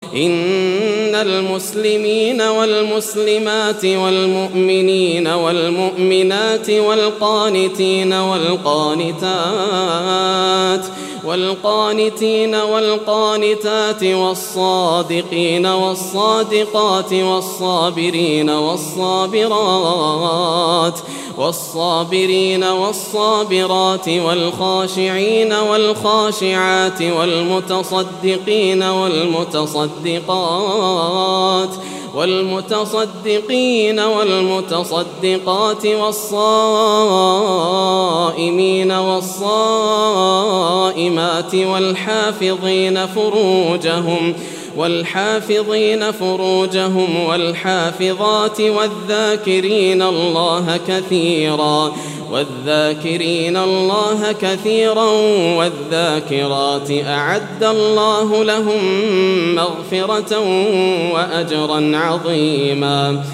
إن المسلمين والمسلمات والمؤمنين والمؤمنات والقانتين والقانتات والصادقين والصادقات والصابرين والصابرات والخاشعين والخاشعات والمتصدقين والمتصدقات والصائمين والصائمات والحافظين فروجهم والحافظات والذاكرين الله كثيرا والذاكرات أعد الله لهم مغفرة وأجرا عظيما.